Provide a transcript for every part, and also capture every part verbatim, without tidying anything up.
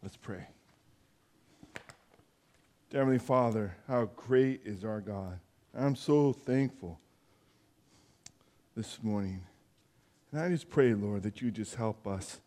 Let's pray. Dear Heavenly Father, how great is our God. I'm so thankful this morning. And I just pray, Lord, that you just help us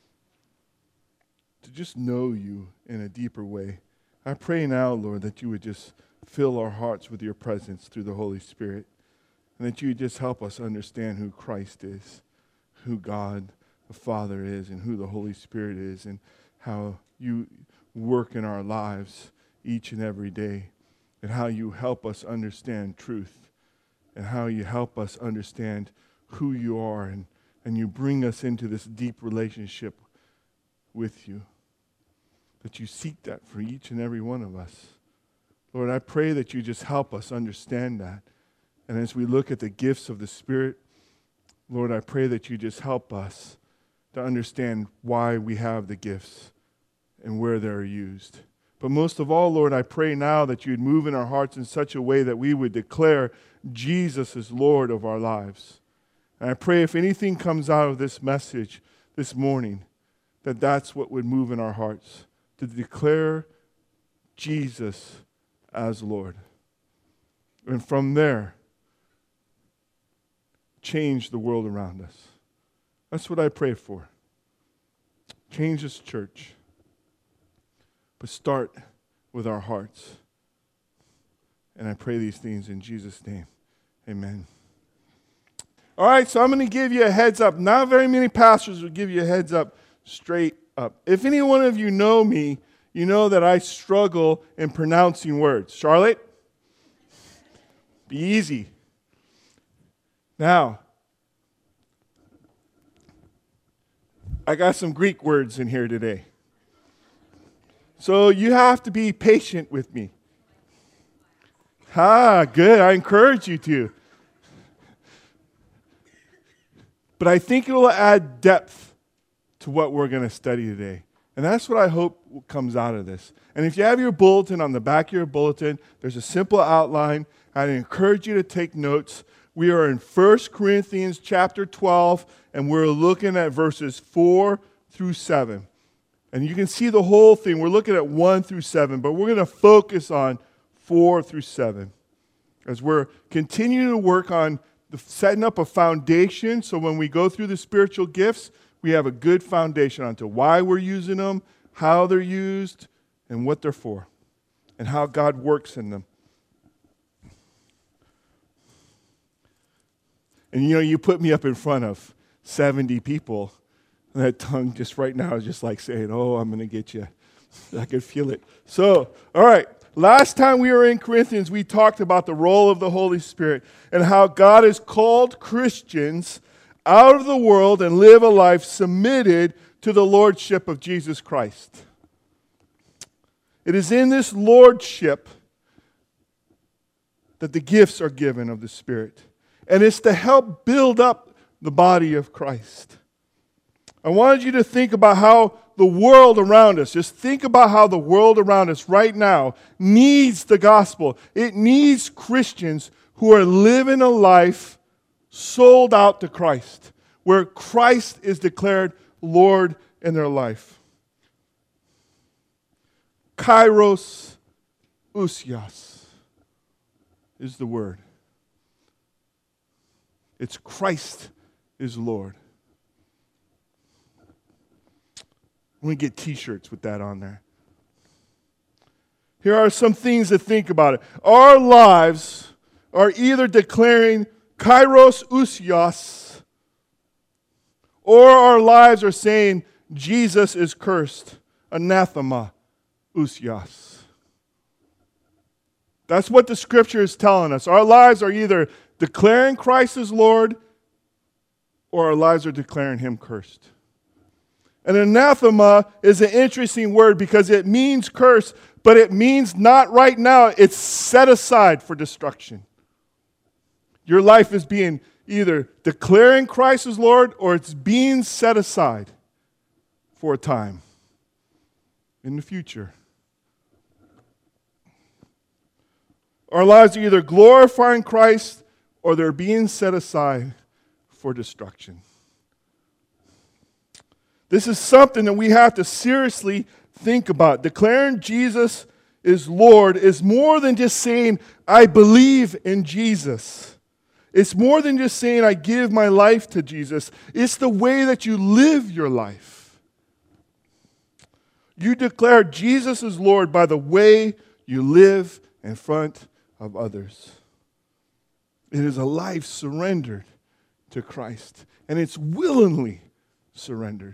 to just know you in a deeper way. I pray now, Lord, that you would just fill our hearts with your presence through the Holy Spirit, and that you would just help us understand who Christ is, who God the Father is, and who the Holy Spirit is, and how you work in our lives each and every day, and how you help us understand truth, and how you help us understand who you are, and, and you bring us into this deep relationship with you, that you seek that for each and every one of us. Lord, I pray that you just help us understand that. And as we look at the gifts of the Spirit, Lord, I pray that you just help us to understand why we have the gifts and where they're used. But most of all, Lord, I pray now that you'd move in our hearts in such a way that we would declare Jesus as Lord of our lives. And I pray if anything comes out of this message this morning, that that's what would move in our hearts, to declare Jesus as Lord. And from there, change the world around us. That's what I pray for. Change this church. But start with our hearts. And I pray these things in Jesus' name. Amen. All right, so I'm going to give you a heads up. Not very many pastors will give you a heads up straight up. If any one of you know me, you know that I struggle in pronouncing words. Charlotte? Be easy. Now, I got some Greek words in here today. So you have to be patient with me. Ah, good. I encourage you to. But I think it will add depth to what we're going to study today. And that's what I hope comes out of this. And if you have your bulletin, on the back of your bulletin, there's a simple outline. I'd encourage you to take notes. We are in First Corinthians chapter twelve, and we're looking at verses four through seven. And you can see the whole thing. We're looking at one through seven, but we're going to focus on four through seven as we're continuing to work on the setting up a foundation, so when we go through the spiritual gifts, we have a good foundation onto why we're using them, how they're used, and what they're for, and how God works in them. And you know, you put me up in front of seventy people, and that tongue just right now is just like saying, oh, I'm going to get you. I can feel it. So, all right. Last time we were in Corinthians, we talked about the role of the Holy Spirit and how God has called Christians out of the world and live a life submitted to the lordship of Jesus Christ. It is in this lordship that the gifts are given of the Spirit. And it's to help build up the body of Christ. I wanted you to think about how the world around us, just think about how the world around us right now needs the gospel. It needs Christians who are living a life sold out to Christ, where Christ is declared Lord in their life. Kairos ousios is the word. It's Christ is Lord. We get t-shirts with that on there. Here are some things to think about it. Our lives are either declaring Kairos ousios, or our lives are saying Jesus is cursed, anathema ousios. That's what the Scripture is telling us. Our lives are either declaring Christ as Lord, or our lives are declaring Him cursed. And anathema is an interesting word because it means curse, but it means not right now. It's set aside for destruction. Your life is being either declaring Christ as Lord, or it's being set aside for a time in the future. Our lives are either glorifying Christ, or they're being set aside for destruction. This is something that we have to seriously think about. Declaring Jesus is Lord is more than just saying, I believe in Jesus. It's more than just saying, I give my life to Jesus. It's the way that you live your life. You declare Jesus is Lord by the way you live in front of others. It is a life surrendered to Christ, and it's willingly surrendered.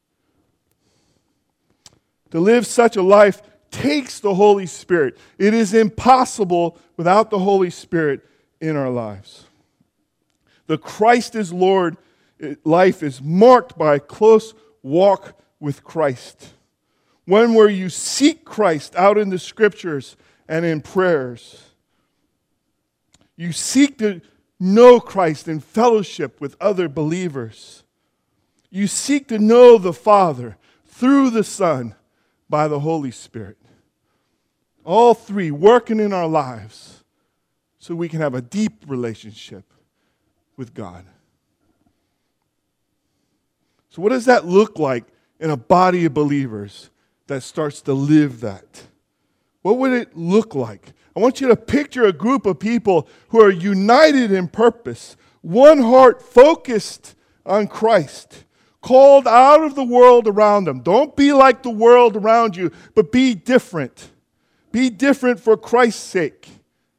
To live such a life takes the Holy Spirit. It is impossible without the Holy Spirit in our lives. The Christ is Lord life is marked by a close walk with Christ. One where you seek Christ out in the Scriptures and in prayers. You seek to know Christ in fellowship with other believers. You seek to know the Father through the Son by the Holy Spirit. All three working in our lives so we can have a deep relationship with God. So what does that look like in a body of believers that starts to live that? What would it look like? I want you to picture a group of people who are united in purpose, one heart focused on Christ, called out of the world around them. Don't be like the world around you, but be different. Be different for Christ's sake.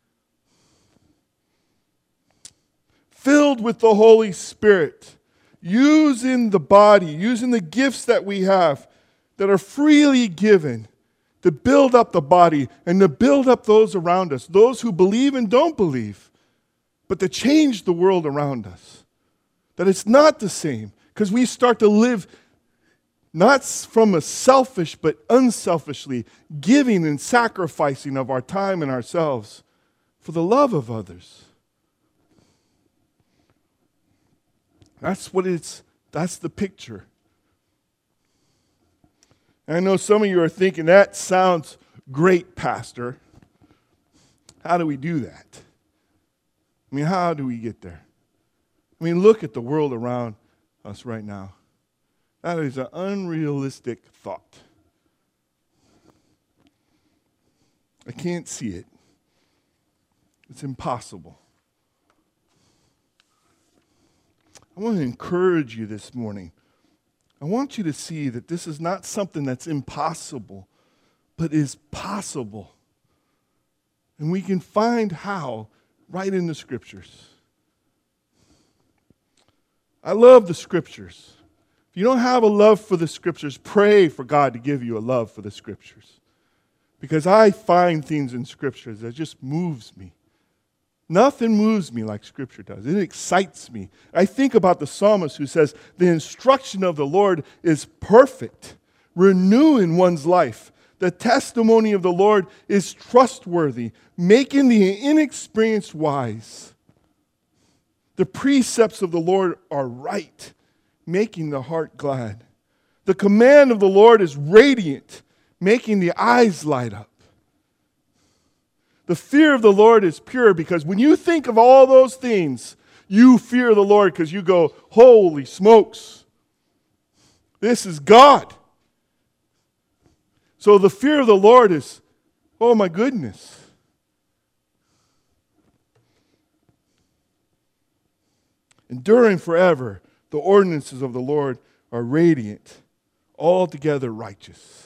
Filled with the Holy Spirit, using the body, using the gifts that we have that are freely given to build up the body and to build up those around us, those who believe and don't believe, but to change the world around us. That it's not the same, because we start to live not from a selfish but unselfishly, giving and sacrificing of our time and ourselves for the love of others. That's what it's, that's the picture. And I know some of you are thinking, that sounds great, Pastor. How do we do that? I mean, how do we get there? I mean, look at the world around us right now. That is an unrealistic thought. I can't see it. It's impossible. I want to encourage you this morning. I want you to see that this is not something that's impossible, but is possible. And we can find how right in the Scriptures. I love the Scriptures. If you don't have a love for the Scriptures, pray for God to give you a love for the Scriptures. Because I find things in Scriptures that just moves me. Nothing moves me like Scripture does. It excites me. I think about the psalmist who says, the instruction of the Lord is perfect, renewing one's life. The testimony of the Lord is trustworthy, making the inexperienced wise. The precepts of the Lord are right, making the heart glad. The command of the Lord is radiant, making the eyes light up. The fear of the Lord is pure, because when you think of all those things, you fear the Lord because you go, holy smokes, this is God. So the fear of the Lord is, oh my goodness. Enduring forever, the ordinances of the Lord are radiant, altogether righteous.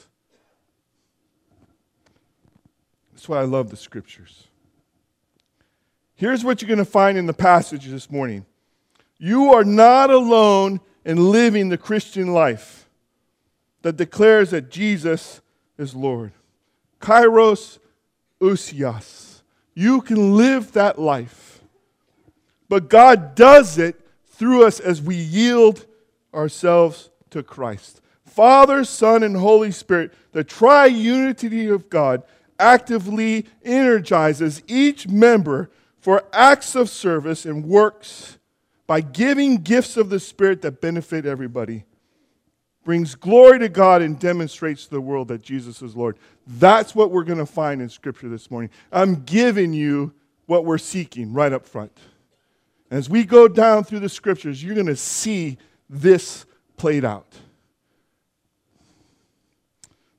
That's why I love the Scriptures. Here's what you're going to find in the passage this morning. You are not alone in living the Christian life that declares that Jesus is Lord. Kairos ousios. You can live that life. But God does it through us as we yield ourselves to Christ. Father, Son, and Holy Spirit, the triunity of God, actively energizes each member for acts of service and works by giving gifts of the Spirit that benefit everybody, brings glory to God, and demonstrates to the world that Jesus is Lord. That's what we're going to find in Scripture this morning. I'm giving you what we're seeking right up front. As we go down through the Scriptures, you're going to see this played out.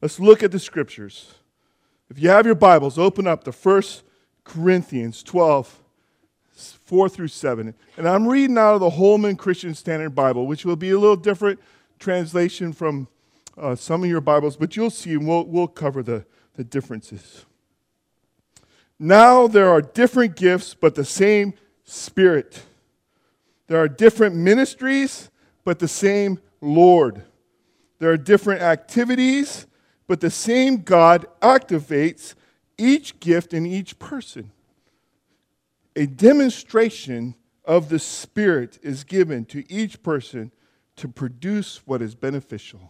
Let's look at the scriptures. If you have your Bibles, open up to First Corinthians twelve, four through seven. And I'm reading out of the Holman Christian Standard Bible, which will be a little different translation from uh, some of your Bibles, but you'll see, and we'll, we'll cover the, the differences. Now there are different gifts, but the same Spirit. There are different ministries, but the same Lord. There are different activities, but the same God activates each gift in each person. A demonstration of the Spirit is given to each person to produce what is beneficial.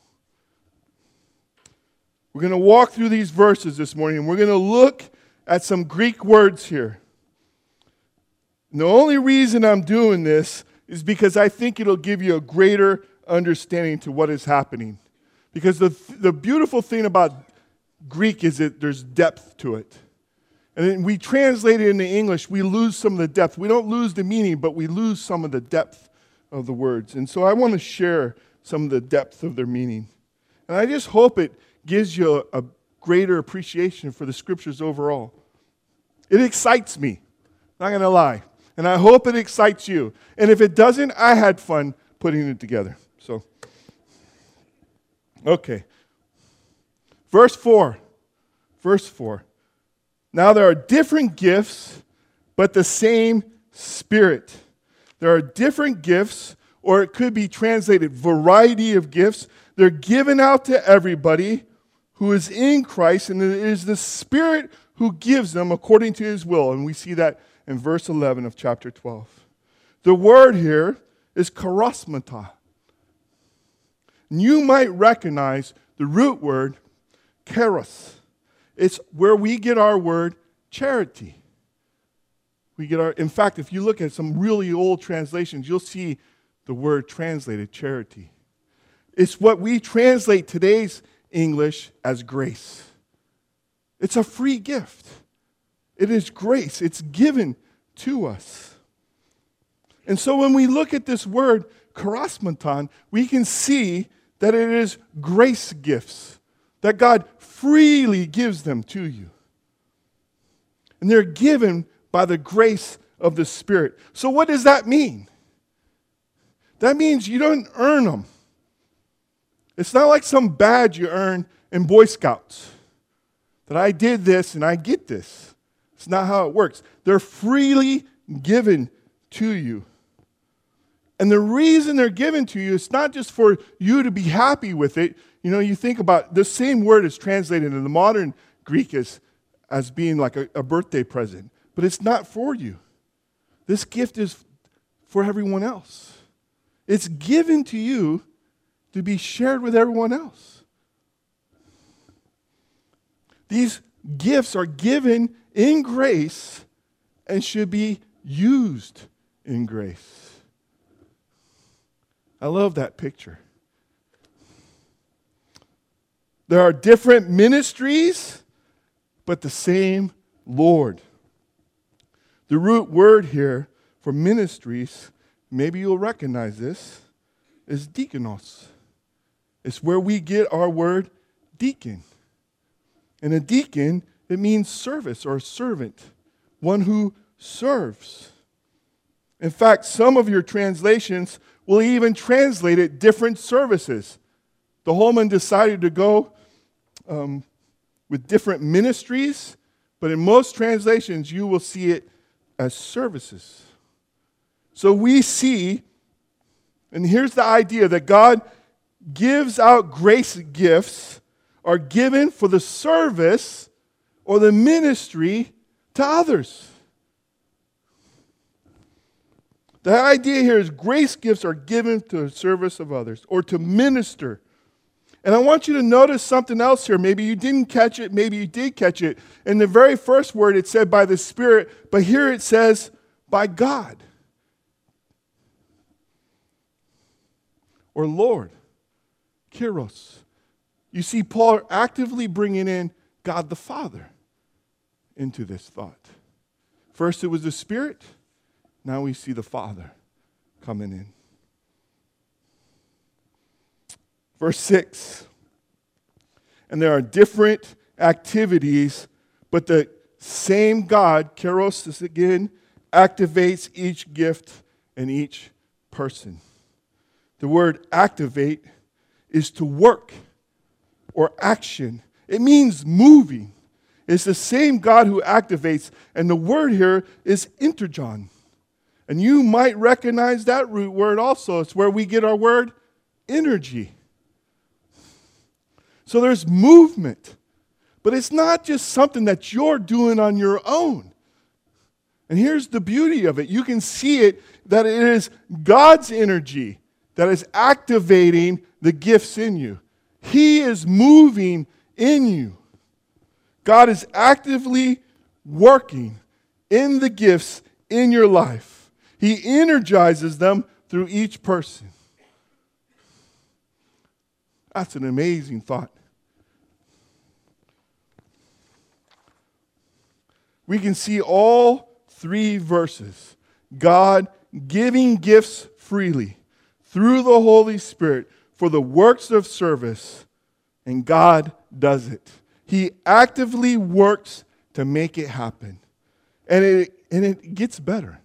We're going to walk through these verses this morning, and we're going to look at some Greek words here. And the only reason I'm doing this is because I think it'll give you a greater understanding to what is happening. Because the, the beautiful thing about Greek is that there's depth to it. And then we translate it into English, we lose some of the depth. We don't lose the meaning, but we lose some of the depth of the words. And so I want to share some of the depth of their meaning. And I just hope it gives you a, a greater appreciation for the scriptures overall. It excites me, not going to lie. And I hope it excites you. And if it doesn't, I had fun putting it together. So, okay. Verse four. Verse four. Now there are different gifts, but the same Spirit. There are different gifts, or it could be translated variety of gifts. They're given out to everybody who is in Christ, and it is the Spirit who gives them according to His will. And we see that in verse eleven of chapter twelve. The word here is charismata. And you might recognize the root word charis. It's where we get our word charity. We get our, in fact, if you look at some really old translations, you'll see the word translated charity. It's what we translate today's English as grace. It's a free gift. It is grace. It's given to us. And so when we look at this word, charismaton, we can see that it is grace gifts, that God freely gives them to you. And they're given by the grace of the Spirit. So what does that mean? That means you don't earn them. It's not like some badge you earn in Boy Scouts, that I did this and I get this. It's not how it works. They're freely given to you. And the reason they're given to you is not just for you to be happy with it. You know, you think about the same word is translated in the modern Greek as, as being like a, a birthday present. But it's not for you. This gift is for everyone else. It's given to you to be shared with everyone else. These gifts are given in grace and should be used in grace. I love that picture. There are different ministries, but the same Lord. The root word here for ministries, maybe you'll recognize this, is diakonos. It's where we get our word deacon. And a deacon, it means service or servant, one who serves. In fact, some of your translations will even translate it different services. The Holman decided to go um, with different ministries, but in most translations you will see it as services. So we see, and here's the idea, that God gives out grace gifts are given for the service or the ministry to others. The idea here is grace gifts are given to the service of others or to minister. And I want you to notice something else here. Maybe you didn't catch it, maybe you did catch it. In the very first word it said by the Spirit, but here it says by God. Or Lord. Kyros. You see Paul actively bringing in God the Father into this thought. First it was the Spirit. Now we see the Father coming in. Verse six. and there are different activities, but the same God, Kairos is again, activates each gift and each person. The word activate is to work or action. It means moving. It's the same God who activates, and the word here is interjon. And you might recognize that root word also. It's where we get our word energy. So there's movement. But it's not just something that you're doing on your own. And here's the beauty of it. You can see it that it is God's energy that is activating the gifts in you. He is moving in you. God is actively working in the gifts in your life. He energizes them through each person. That's an amazing thought. We can see all three verses. God giving gifts freely through the Holy Spirit for the works of service, and God does it. He actively works to make it happen. And it, and it gets better.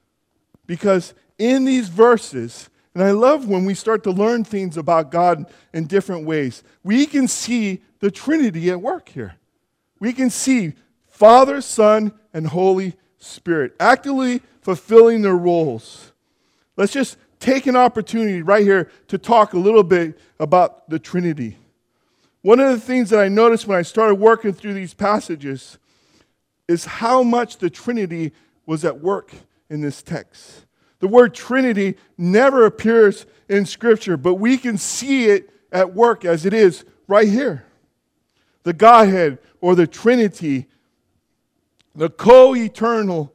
Because in these verses, and I love when we start to learn things about God in different ways, we can see the Trinity at work here. We can see Father, Son, and Holy Spirit actively fulfilling their roles. Let's just take an opportunity right here to talk a little bit about the Trinity. One of the things that I noticed when I started working through these passages is how much the Trinity was at work in this text. The word Trinity never appears in Scripture, but we can see it at work as it is right here. The Godhead or the Trinity, the co-eternal,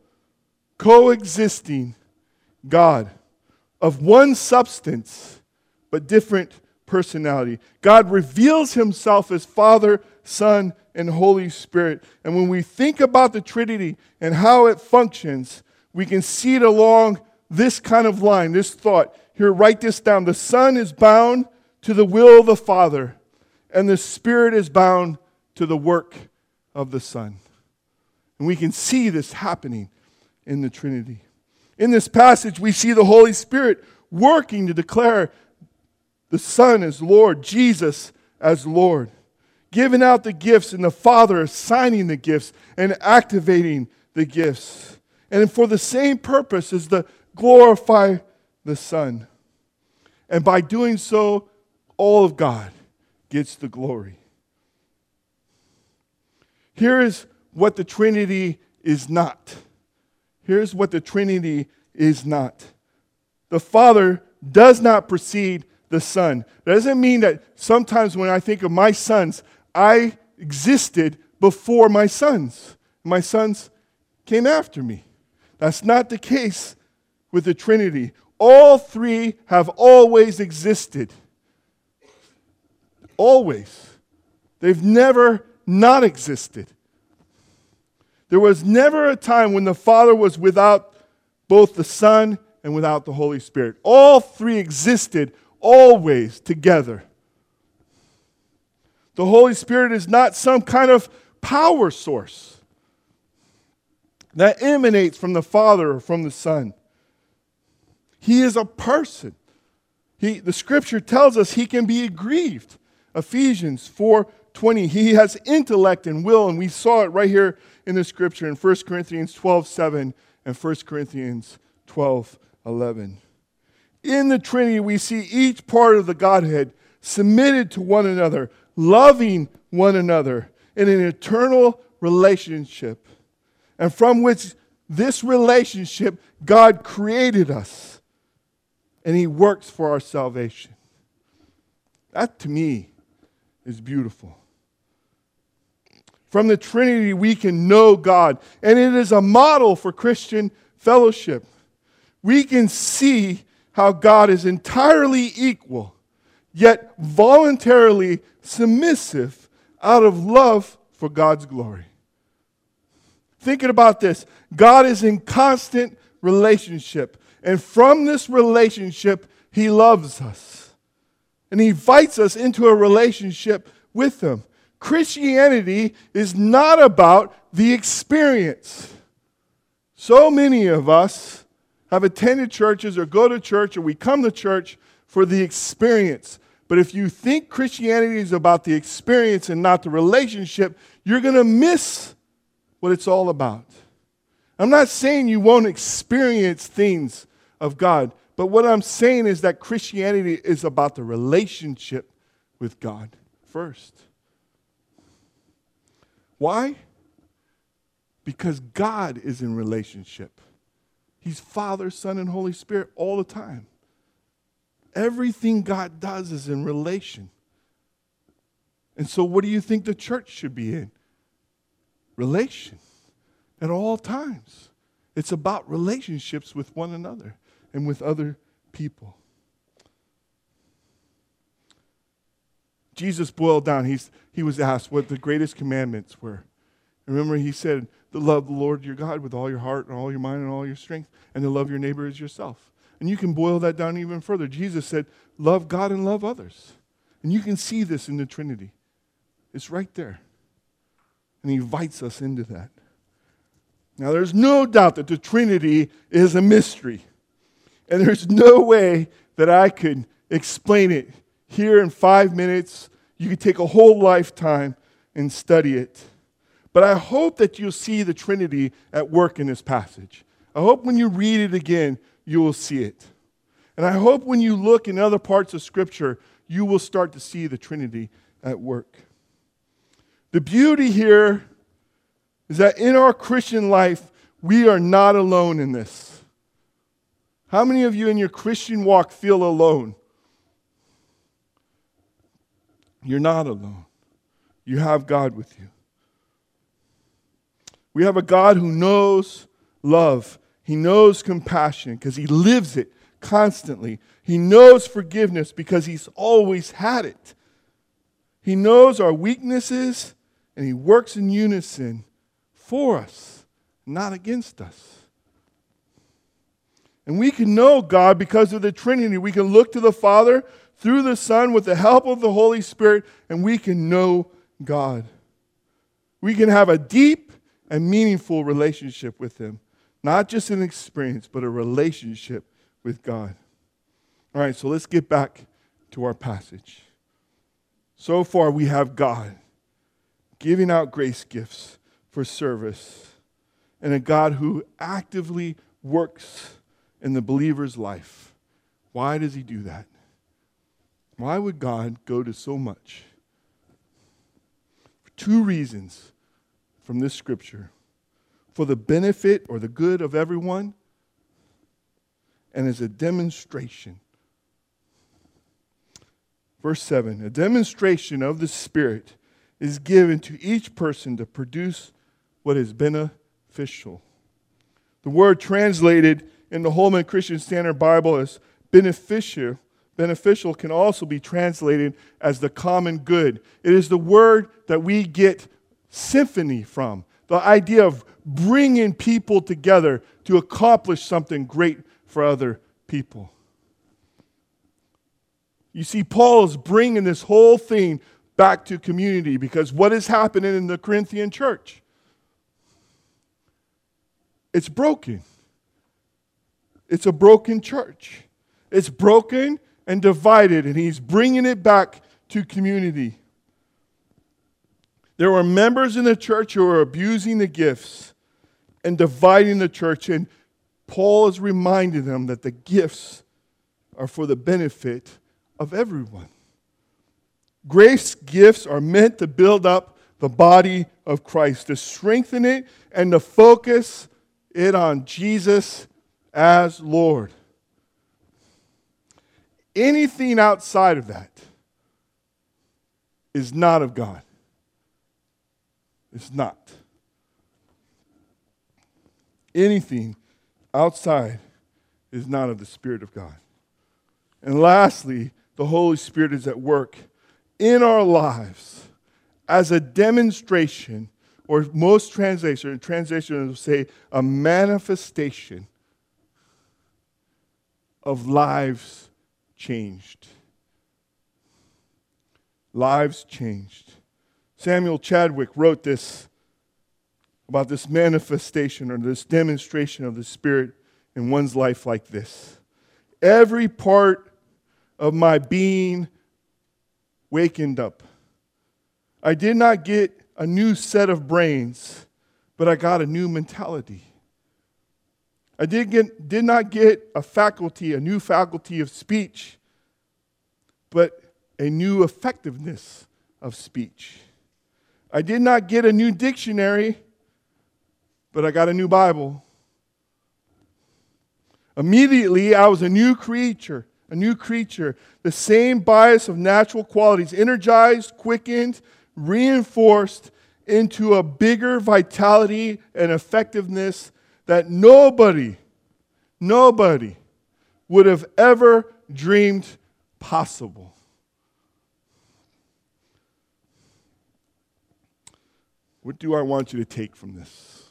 coexisting God of one substance but different personality. God reveals himself as Father, Son, and Holy Spirit. And when we think about the Trinity and how it functions, we can see it along this kind of line, this thought. Here, write this down. The Son is bound to the will of the Father, and the Spirit is bound to the work of the Son. And we can see this happening in the Trinity. In this passage, we see the Holy Spirit working to declare the Son as Lord, Jesus as Lord, giving out the gifts, and the Father assigning the gifts and activating the gifts. And for the same purpose is to glorify the Son. And by doing so, all of God gets the glory. Here is what the Trinity is not. Here's what the Trinity is not. The Father does not precede the Son. That doesn't mean that sometimes when I think of my sons, I existed before my sons. My sons came after me. That's not the case with the Trinity. All three have always existed. Always. They've never not existed. There was never a time when the Father was without both the Son and without the Holy Spirit. All three existed always together. The Holy Spirit is not some kind of power source that emanates from the Father or from the Son. He is a person. He, the Scripture tells us he can be aggrieved. Ephesians four twenty. He has intellect and will, and we saw it right here in the Scripture in First Corinthians twelve seven and First Corinthians twelve eleven. In the Trinity, we see each part of the Godhead submitted to one another, loving one another in an eternal relationship. And from which this relationship, God created us. And he works for our salvation. That, to me, is beautiful. From the Trinity, we can know God. And it is a model for Christian fellowship. We can see how God is entirely equal, yet voluntarily submissive out of love for God's glory. Thinking about this, God is in constant relationship. And from this relationship, he loves us. And he invites us into a relationship with him. Christianity is not about the experience. So many of us have attended churches or go to church or we come to church for the experience. But if you think Christianity is about the experience and not the relationship, you're going to miss what it's all about. I'm not saying you won't experience things of God, but what I'm saying is that Christianity is about the relationship with God first. Why? Because God is in relationship. He's Father, Son, and Holy Spirit all the time. Everything God does is in relation. And so what do you think the church should be in? Relation. At all times. It's about relationships with one another and with other people. Jesus boiled down. He's, he was asked what the greatest commandments were. Remember, he said, to love the Lord your God with all your heart and all your mind and all your strength, and to love your neighbor as yourself. And you can boil that down even further. Jesus said, love God and love others. And you can see this in the Trinity. It's right there. And he invites us into that. Now, there's no doubt that the Trinity is a mystery. And there's no way that I could explain it here in five minutes. You could take a whole lifetime and study it. But I hope that you'll see the Trinity at work in this passage. I hope when you read it again, you will see it. And I hope when you look in other parts of Scripture, you will start to see the Trinity at work. The beauty here is that in our Christian life, we are not alone in this. How many of you in your Christian walk feel alone? You're not alone. You have God with you. We have a God who knows love. He knows compassion because he lives it constantly. He knows forgiveness because he's always had it. He knows our weaknesses and he works in unison for us, not against us. And we can know God because of the Trinity. We can look to the Father through the Son with the help of the Holy Spirit, and we can know God. We can have a deep and meaningful relationship with him. Not just an experience, but a relationship with God. All right, so let's get back to our passage. So far, we have God giving out grace gifts for service, and a God who actively works in the believer's life. Why does he do that? Why would God go to so much? For two reasons from this scripture. For the benefit or the good of everyone, and as a demonstration. Verse seven, a demonstration of the Spirit is given to each person to produce what is beneficial. The word translated in the Holman Christian Standard Bible as beneficial, beneficial can also be translated as the common good. It is the word that we get symphony from. The idea of bringing people together to accomplish something great for other people. You see, Paul is bringing this whole thing back to community because what is happening in the Corinthian church? It's broken. It's a broken church. It's broken and divided, and he's bringing it back to community. There were members in the church who were abusing the gifts and dividing the church, and Paul is reminding them that the gifts are for the benefit of everyone. Grace gifts are meant to build up the body of Christ, to strengthen it and to focus it on Jesus as Lord. Anything outside of that is not of God. It's not. Anything outside is not of the Spirit of God. And lastly, the Holy Spirit is at work in our lives as a demonstration, or most translations, translations will say a manifestation of lives changed. Lives changed. Samuel Chadwick wrote this about this manifestation or this demonstration of the Spirit in one's life like this. Every part of my being wakened up. I did not get a new set of brains, but I got a new mentality. I did, get, did not get a faculty, a new faculty of speech, but a new effectiveness of speech. I did not get a new dictionary, but I got a new Bible. Immediately, I was a new creature, a new creature. The same bias of natural qualities, energized, quickened, reinforced into a bigger vitality and effectiveness that nobody, nobody would have ever dreamed possible. What do I want you to take from this?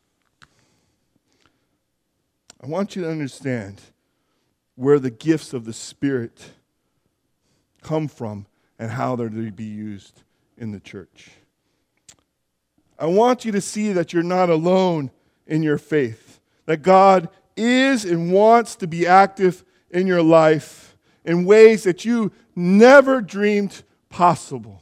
I want you to understand where the gifts of the Spirit come from and how they're to be used in the church. I want you to see that you're not alone in your faith, that God is and wants to be active in your life in ways that you never dreamed possible.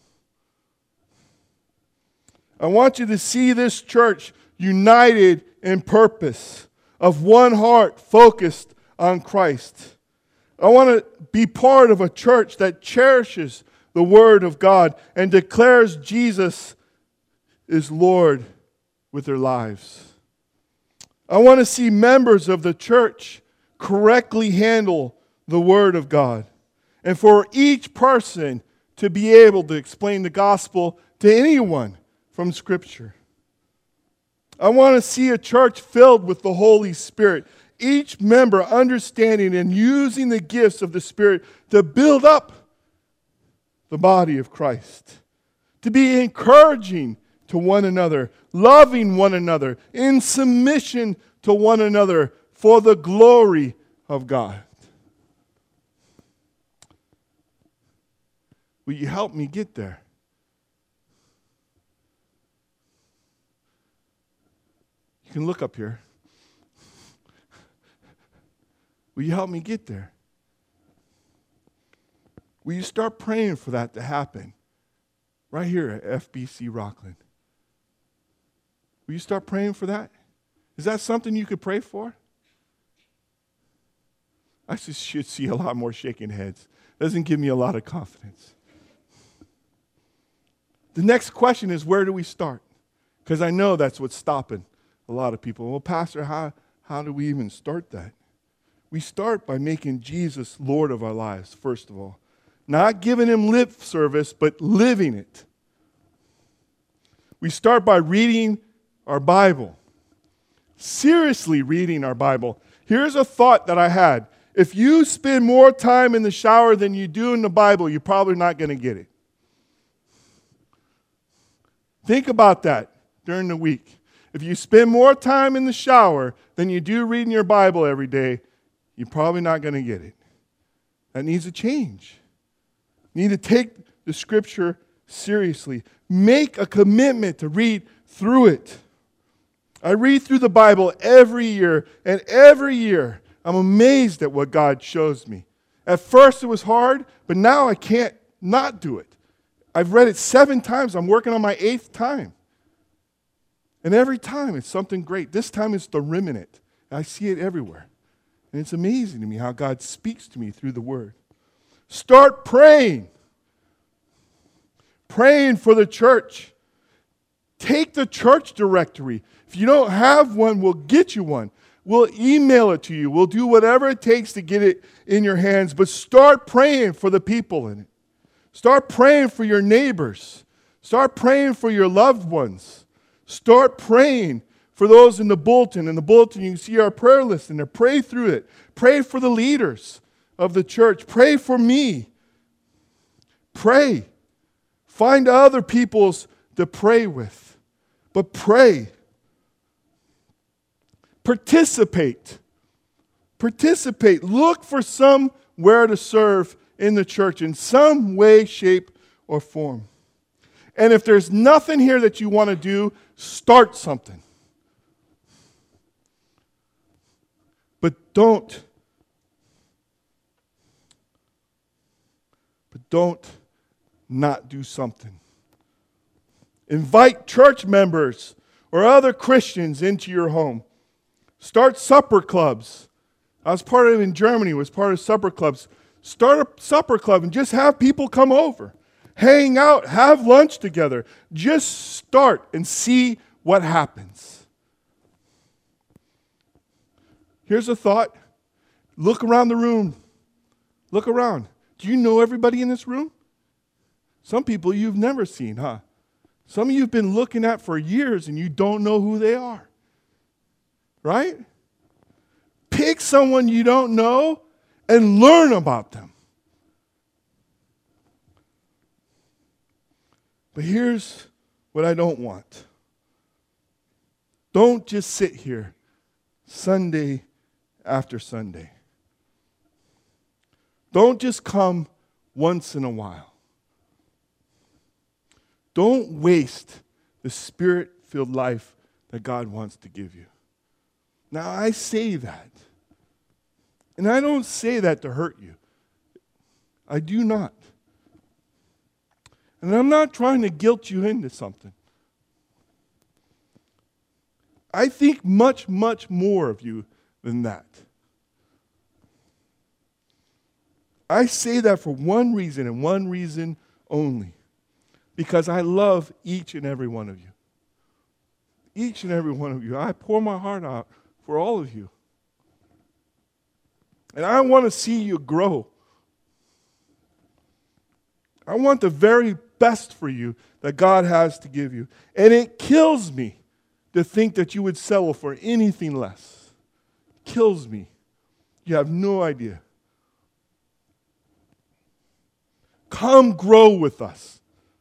I want you to see this church united in purpose, of one heart focused on Christ. I want to be part of a church that cherishes the Word of God and declares Jesus is Lord with their lives. I want to see members of the church correctly handle the Word of God, and for each person to be able to explain the gospel to anyone from Scripture. I want to see a church filled with the Holy Spirit, each member understanding and using the gifts of the Spirit to build up the body of Christ, to be encouraging to one another, loving one another, in submission to one another for the glory of God. Will you help me get there? You can look up here. Will you help me get there? Will you start praying for that to happen right here at F B C Rockland? Will you start praying for that? Is that something you could pray for? I just should see a lot more shaking heads. Doesn't give me a lot of confidence. The next question is, where do we start? Because I know that's what's stopping a lot of people. Well, Pastor, how, how do we even start that? We start by making Jesus Lord of our lives, first of all. Not giving him lip service, but living it. We start by reading our Bible. Seriously reading our Bible. Here's a thought that I had. If you spend more time in the shower than you do in the Bible, you're probably not going to get it. Think about that during the week. If you spend more time in the shower than you do reading your Bible every day, you're probably not going to get it. That needs a change. You need to take the Scripture seriously. Make a commitment to read through it. I read through the Bible every year, and every year I'm amazed at what God shows me. At first it was hard, but now I can't not do it. I've read it seven times. I'm working on my eighth time. And every time it's something great. This time it's the remnant. I see it everywhere. And it's amazing to me how God speaks to me through the Word. Start praying. Praying for the church. Take the church directory. If you don't have one, we'll get you one. We'll email it to you. We'll do whatever it takes to get it in your hands. But start praying for the people in it. Start praying for your neighbors. Start praying for your loved ones. Start praying for those in the bulletin. In the bulletin, you can see our prayer list in there. Pray through it. Pray for the leaders of the church. Pray for me. Pray. Find other peoples to pray with. But pray. Participate. Participate. Look for somewhere to serve in the church in some way, shape, or form. And if there's nothing here that you want to do, start something. But don't, but don't not do something. Invite church members or other Christians into your home. Start supper clubs. I was part of it in Germany, was part of supper clubs. Start a supper club and just have people come over. Hang out, have lunch together. Just start and see what happens. Here's a thought. Look around the room. Look around. Do you know everybody in this room? Some people you've never seen, huh? Some of you have been looking at for years and you don't know who they are. Right? Pick someone you don't know and learn about them. But here's what I don't want. Don't just sit here Sunday after Sunday. Don't just come once in a while. Don't waste the Spirit-filled life that God wants to give you. Now, I say that, and I don't say that to hurt you. I do not. And I'm not trying to guilt you into something. I think much, much more of you than that. I say that for one reason and one reason only. Because I love each and every one of you. Each and every one of you. I pour my heart out for all of you. And I want to see you grow. I want the very best for you that God has to give you. And it kills me to think that you would settle for anything less. It kills me. You have no idea. Come grow with us.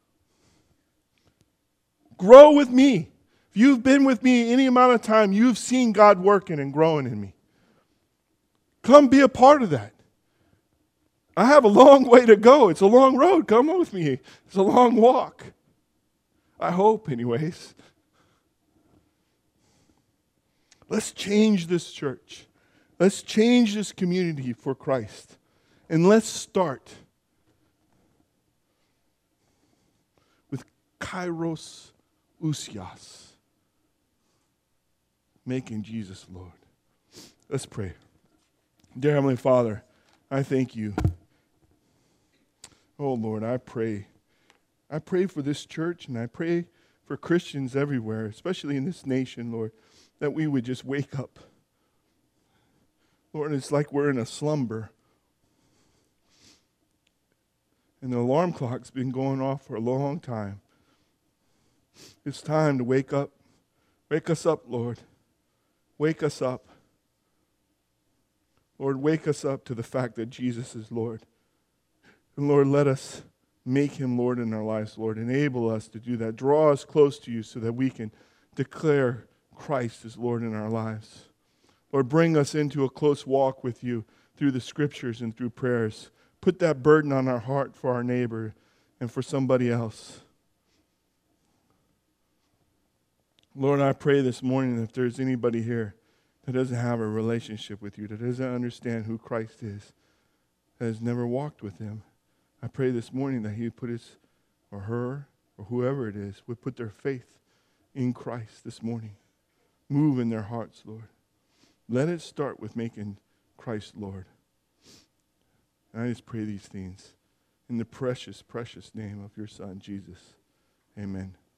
Grow with me. If you've been with me any amount of time, you've seen God working and growing in me. Come be a part of that. I have a long way to go. It's a long road. Come with me. It's a long walk. I hope, anyways. Let's change this church. Let's change this community for Christ. And let's start with Kairos Ousios, making Jesus Lord. Let's pray. Dear Heavenly Father, I thank you. Oh Lord, I pray. I pray for this church and I pray for Christians everywhere, especially in this nation, Lord, that we would just wake up. Lord, it's like we're in a slumber. And the alarm clock's been going off for a long time. It's time to wake up. Wake us up, Lord. Wake us up. Lord, wake us up to the fact that Jesus is Lord. And Lord, let us make him Lord in our lives, Lord. Enable us to do that. Draw us close to you so that we can declare Christ as Lord in our lives. Lord, bring us into a close walk with you through the scriptures and through prayers. Put that burden on our heart for our neighbor and for somebody else. Lord, I pray this morning that if there's anybody here that doesn't have a relationship with you, that doesn't understand who Christ is, that has never walked with him, I pray this morning that he would put his, or her, or whoever it is, would put their faith in Christ this morning. Move in their hearts, Lord. Let it start with making Christ Lord. And I just pray these things in the precious, precious name of your Son, Jesus. Amen.